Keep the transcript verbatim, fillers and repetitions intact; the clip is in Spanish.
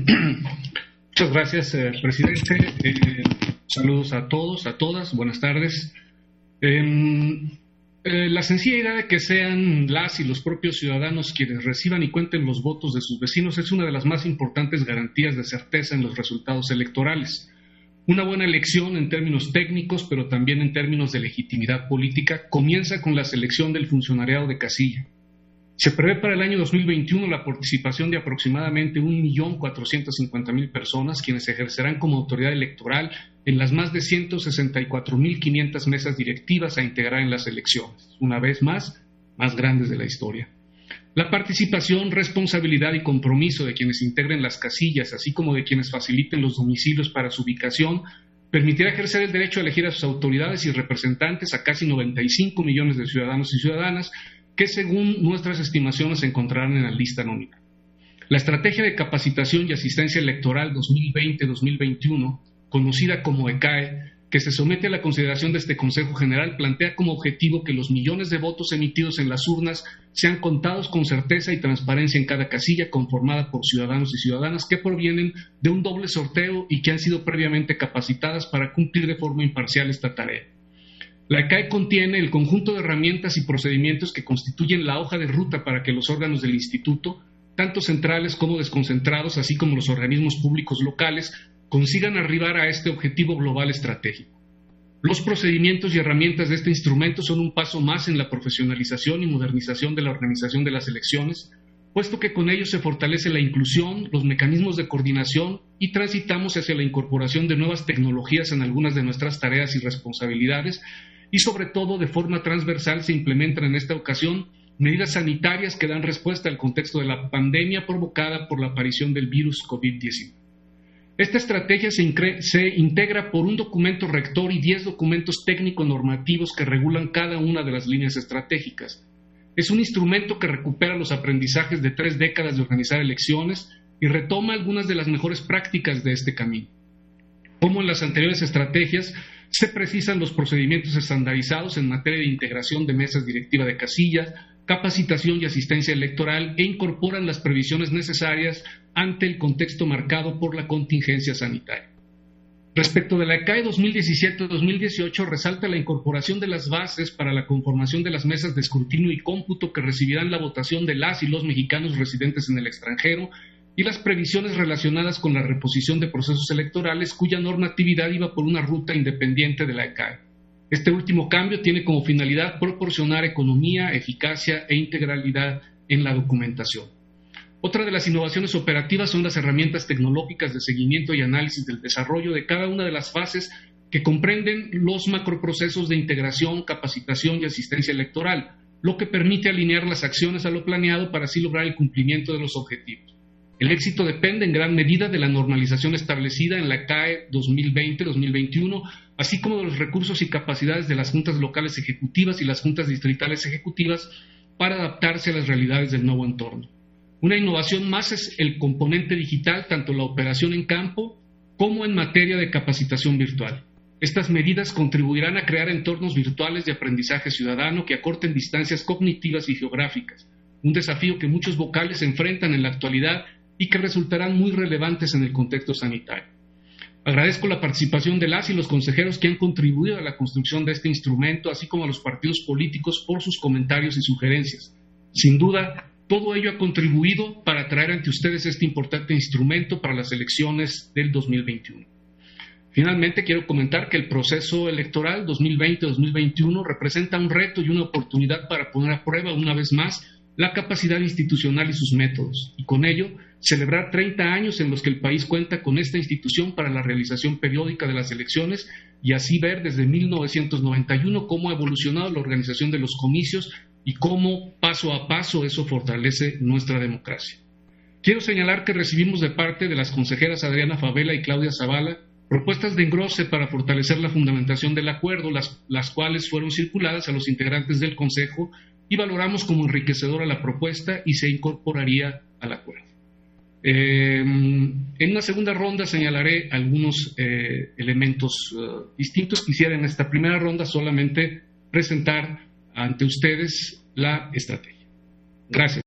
Muchas gracias, eh, presidente. Eh, saludos a todos, a todas. Buenas tardes. Eh, eh, la sencilla idea de que sean las y los propios ciudadanos quienes reciban y cuenten los votos de sus vecinos es una de las más importantes garantías de certeza en los resultados electorales. Una buena elección en términos técnicos, pero también en términos de legitimidad política, comienza con la selección del funcionariado de casilla. Se prevé para el año dos mil veintiuno la participación de aproximadamente un millón cuatrocientas cincuenta mil personas, quienes ejercerán como autoridad electoral en las más de ciento sesenta y cuatro mil quinientas mesas directivas a integrar en las elecciones, una vez más, más grandes de la historia. La participación, responsabilidad y compromiso de quienes integren las casillas, así como de quienes faciliten los domicilios para su ubicación, permitirá ejercer el derecho a elegir a sus autoridades y representantes a casi noventa y cinco millones de ciudadanos y ciudadanas que según nuestras estimaciones se encontrarán en la lista nómina. La Estrategia de Capacitación y Asistencia Electoral dos mil veinte dos mil veintiuno, conocida como E C A E, que se somete a la consideración de este Consejo General, plantea como objetivo que los millones de votos emitidos en las urnas sean contados con certeza y transparencia en cada casilla conformada por ciudadanos y ciudadanas que provienen de un doble sorteo y que han sido previamente capacitadas para cumplir de forma imparcial esta tarea. La E C A E contiene el conjunto de herramientas y procedimientos que constituyen la hoja de ruta para que los órganos del Instituto, tanto centrales como desconcentrados, así como los organismos públicos locales, consigan arribar a este objetivo global estratégico. Los procedimientos y herramientas de este instrumento son un paso más en la profesionalización y modernización de la organización de las elecciones, puesto que con ellos se fortalece la inclusión, los mecanismos de coordinación y transitamos hacia la incorporación de nuevas tecnologías en algunas de nuestras tareas y responsabilidades, y sobre todo de forma transversal se implementan en esta ocasión medidas sanitarias que dan respuesta al contexto de la pandemia provocada por la aparición del virus COVID diecinueve. Esta estrategia se, se integra por un documento rector y diez documentos técnico-normativos que regulan cada una de las líneas estratégicas. Es un instrumento que recupera los aprendizajes de tres décadas de organizar elecciones y retoma algunas de las mejores prácticas de este camino. Como en las anteriores estrategias, se precisan los procedimientos estandarizados en materia de integración de mesas directivas de casillas, capacitación y asistencia electoral e incorporan las previsiones necesarias ante el contexto marcado por la contingencia sanitaria. Respecto de la E C A E dos mil diecisiete dos mil dieciocho, resalta la incorporación de las bases para la conformación de las mesas de escrutinio y cómputo que recibirán la votación de las y los mexicanos residentes en el extranjero y las previsiones relacionadas con la reposición de procesos electorales cuya normatividad iba por una ruta independiente de la E C A E. Este último cambio tiene como finalidad proporcionar economía, eficacia e integralidad en la documentación. Otra de las innovaciones operativas son las herramientas tecnológicas de seguimiento y análisis del desarrollo de cada una de las fases que comprenden los macroprocesos de integración, capacitación y asistencia electoral, lo que permite alinear las acciones a lo planeado para así lograr el cumplimiento de los objetivos. El éxito depende en gran medida de la normalización establecida en la E C A E dos mil veinte dos mil veintiuno, así como de los recursos y capacidades de las juntas locales ejecutivas y las juntas distritales ejecutivas para adaptarse a las realidades del nuevo entorno. Una innovación más es el componente digital, tanto en la operación en campo como en materia de capacitación virtual. Estas medidas contribuirán a crear entornos virtuales de aprendizaje ciudadano que acorten distancias cognitivas y geográficas, un desafío que muchos vocales enfrentan en la actualidad y que resultarán muy relevantes en el contexto sanitario. Agradezco la participación de las y los consejeros que han contribuido a la construcción de este instrumento, así como a los partidos políticos por sus comentarios y sugerencias. Sin duda, todo ello ha contribuido para traer ante ustedes este importante instrumento para las elecciones del dos mil veintiuno. Finalmente, quiero comentar que el proceso electoral dos mil veinte dos mil veintiuno representa un reto y una oportunidad para poner a prueba una vez más la capacidad institucional y sus métodos, y con ello celebrar treinta años en los que el país cuenta con esta institución para la realización periódica de las elecciones y así ver desde mil novecientos noventa y uno cómo ha evolucionado la organización de los comicios y cómo paso a paso eso fortalece nuestra democracia. Quiero señalar que recibimos de parte de las consejeras Adriana Favela y Claudia Zavala propuestas de engrose para fortalecer la fundamentación del acuerdo, las, las cuales fueron circuladas a los integrantes del Consejo y valoramos como enriquecedora la propuesta y se incorporaría al acuerdo. Eh, en una segunda ronda señalaré algunos eh, elementos uh, distintos. Quisiera en esta primera ronda solamente presentar ante ustedes la estrategia. Gracias.